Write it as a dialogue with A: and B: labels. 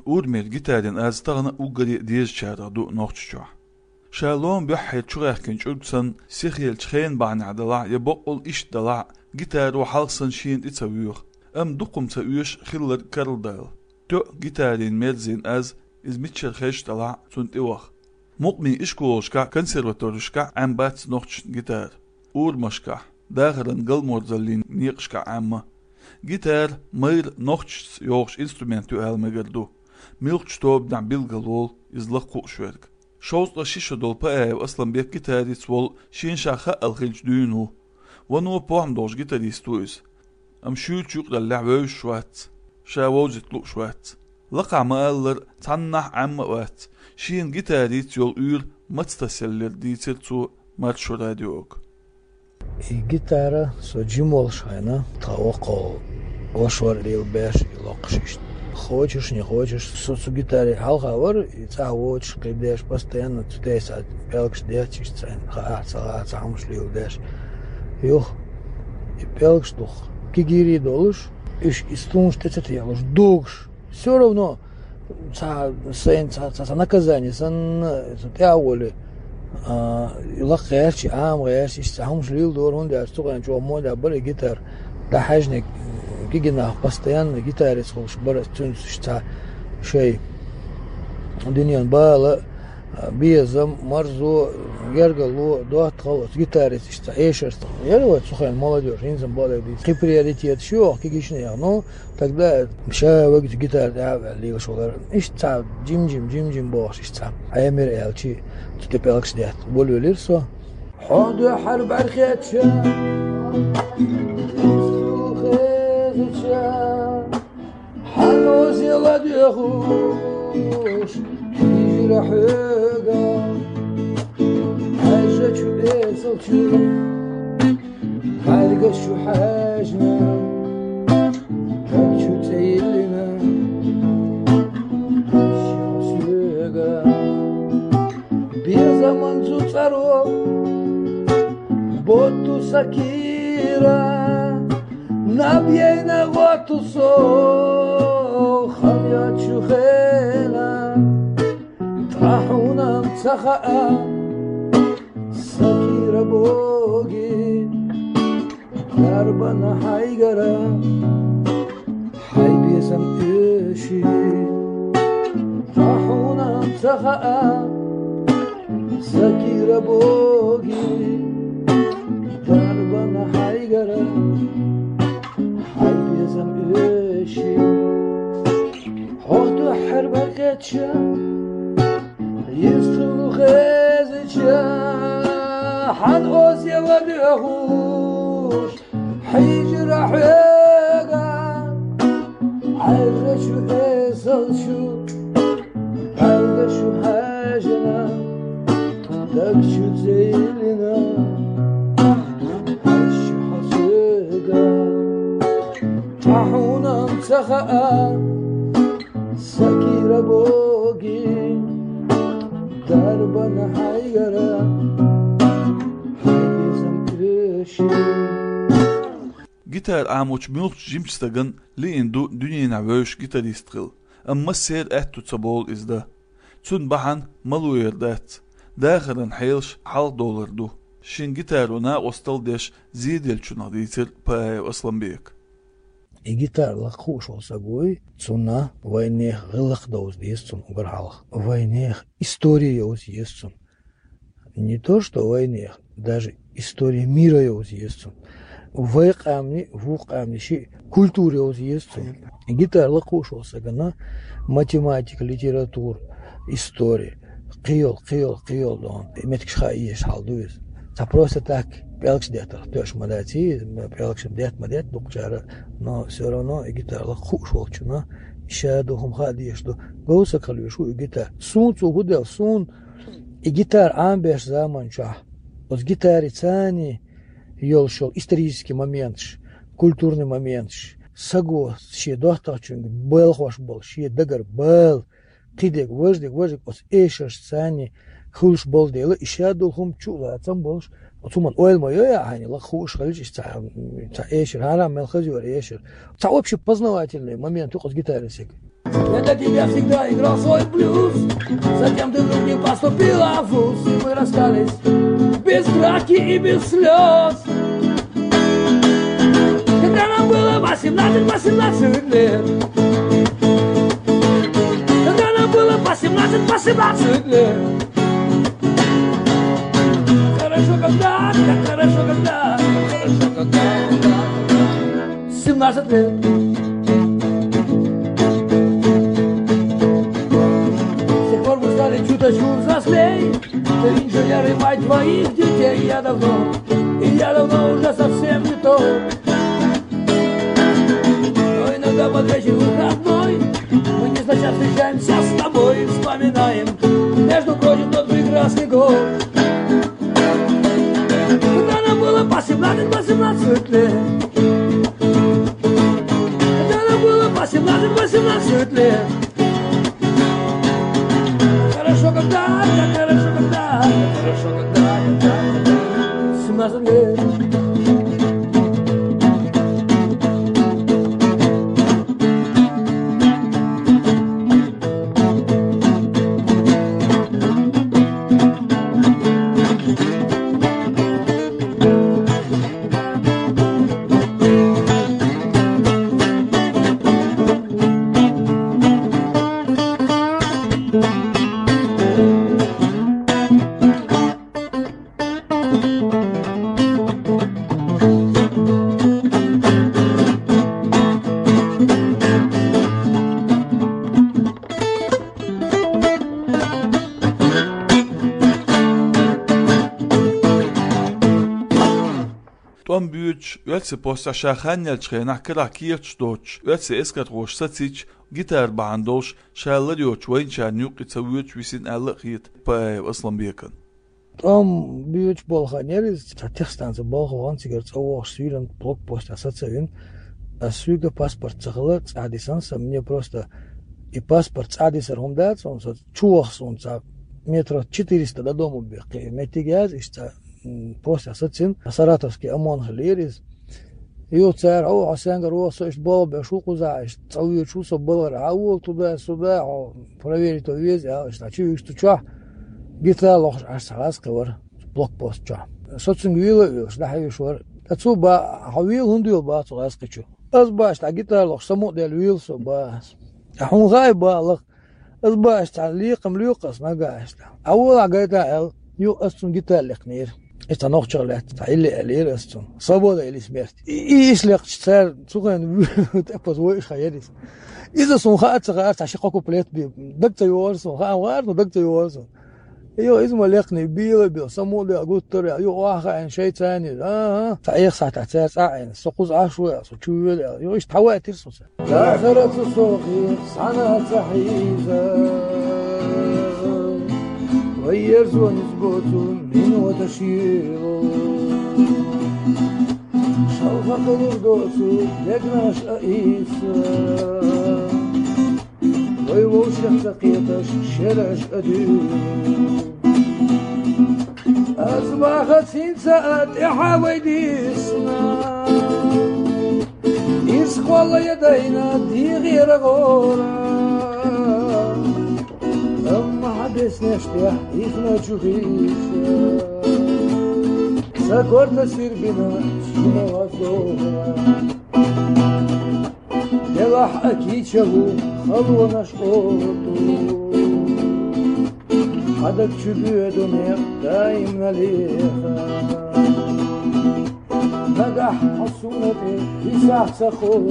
A: ورميت جيتارين أزتغنا وقري ديز شارع دو نوخشوا شالون بيحي تشغيح كنش أرقسن سيخيل تخين بان عدلاع يبقل إش دلاع جيتار وحالسن شين إتسويوخ دقم تأويش خلر كارلدال تو جيتارين ميرزين أز إز ميتشر خيش دلاع تونت إوخ مقمي إشكولوشكا كونسيرفاتورشكا عم بات نوخش جيتار مشكا داخلن قلمورزالين نيقشكا عامة جيتار مير نوخش يوخش إنسترومنتو مجردو ميلخش توب دع بيلغلول إزلق شويرك شوز لشيشة دول بقايو أصلا بيك جيتاري تسول شين شاخا الخلج دينو ونو بوهم دوش جيتاريستويز شوت شوق للعبوش شوات شاووزت لو شوات لقع مقالر تنح عم وات شين جيتاري تيول أول متستسلر ديتر تو مارشو راديوك
B: الجيتارة سو جيمول شاينا توقع وشور ليل باش يلقشش хочешь не хочешь с гитарой халхавар и цаоч кидеш постоянно тудесат пелкш дечиш цен ха цамшлил деш юх и пелкш дух кигири долуш иш истунш тецет ялуш дугш все равно ца наказание сан теаволи لا غيرش عام غيرش يستعمل شليل دور هون ده أشتغل جو مودا برا جيتار ده حاجة كيجينا بستيان جيتار يسخوش برا تونس شتا شيء الدنيا بالا بيزم مرزو يرجلو دوت خلاص جيتار يشتا إيش أشتغل يلا تسخن молодежь إنسان بالا دي كي приоритет شو كيجيشنا يعني тогда مشى وقت جيتار ده اللي وشغل إيش تا جيم باش إيش تا أيامير إلشي تبالكش ديت بولو ليرسو حود حرب عرخيتشا حلوز يلا ديخوش كيجرا حقا حاجة شو بيصل شو حرقة شو حاجنا شو تيلنا Zaman zucaro botu sakira nabiena gotu so khamya chukhela tahuna tsakha sakira bogi darbana haygara haybesam eshi tahuna tsakha سكيرة بوغي دربنا حيقرة حيبيزم إيشي حوضو حربة قدشا يستغلو خيزتشا حنقوز يوديهوش حيجرى حيقا عرى شو إيصل شو عرى شو حاجنا так чудзелина ащ хасыга тахунам цаха сакира боги дарбана хайгара хайзам крыши
A: Gitar amuç milç jimstagan li indu dünyana vöş gitarist qıl amma ser ettu tsabol izda tsun bahan maluyerdat داخل حيلش حال دولار دو شين جيتارونا وصل ديش زيد الشنا ديتر باي أصلا بيك
B: الجيتار لخوش وساقوي تسونا وينيخ غلق دوز ديستون угрхалах войнех история yoz yestun не то что войнех даже история мира yoz yestun вуқамни ши культура yoz yestun гитар лخوش وسагана математика литература история قيل دون متكش خايش حالدوز تا просто так пелкш детер тош мадати пелкш дет докчара но все равно гитара хуш волчуна шадохум хадиешду гоуса калюшу гитар сун цугудел сун гитар амбеш заманча от гитари цани ёлшол исторический момент культурный момент саго ще достаточно был хош был ще дагар был قيدك وجدك أس إيشش ثاني خلش بول ديلا إشادهم شولا تام بولش وثم أول ما يعني لا خوش خليش تا إيشر هذا من خزي ولا إيشر تعوب شو بزنواتي اللي ما مين تقص جيتار سيك Я для тебя всегда играл свой блюз. Затем ты вдруг не поступила в вуз, и мы расстались без драки и без слез. Когда нам было 18 лет, когда нам было 18 лет. Хорошо, когда, как хорошо, когда, хорошо, когда 17 лет. С тех пор мы стали чуточку взрослей. Ты инженер и мать твоих детей. Я давно уже совсем не то. Но иногда под вечер выходной мы незначай встречаемся с тобой и вспоминаем, между прочим, тот прекрасный год. Когда нам было 18 лет, когда нам было 18 лет. Хорошо, когда, как хорошо, когда, хорошо, когда 17 лет.
A: Tom büyüç, ölse posta şahanel çıkaynak kıra kirç doç, ölse eskat roş satsiç, gitar bandoş, şallar yoç, vayınçan yok itsavüç visin allı khit, pay aslan biyakın.
B: Tom büyüç bolxaneriz, textansı bolxan sigar çavoq suylan блокпост асацавин, асуйга паспорт цахла, цадисанса, мне просто и паспорт цадисар хумдац, он чувахс, он метро 400 до дому бег, метигяз, ишта просто асацин, саратовский ОМОН лерис, и царь, асянгар, сош болбе, шукузаиш, цавью чусо болар, туда-сюда, проверить то весь, чую, что чё, гитар лох аж салас кавар, блокпост чё. Социнг вилла, шдахи швар, тацу ба, хавил хундил ба, салас качу. Аз баш, та гитар лох самот дел вилсо бас. Ахун гай ба лох, аз баш, та лиqas нагаш. Аула гайта эл, ю астун гитар лихнир. Это nog чарлет, та или элирастун. Свобода или смерть. И если царь, сухан, так позволишь хаерис. إذا سونخات صغار تعشق كوبليت بي دكت يورسون خا وارد دكت يورسون ايوه اسمه لقني بيل سمو لي اقول ترى ايوه واخا شيء ثاني تعيق ساعه ساعه سقوز عشوه سوتشويل ايوه ايش تواتر سوس لا سوقي صنعت صحيزه ويرزون زبوتون من وتشيل شوفك الردوسو يقناش أئيسا ويوش يحتقيتش شرعش أدير أصبحت سنسات إحاوي ديسنا إسخ والله يدينا دي غير غورا أما حدث نشتيح إثنى جوغيسا سكرت سربنا شنو وزوها يلح أكيد شهو خلونا شقوتو حدك شبيدو دايم نليخا نجح حصونتي في ساعة سخوت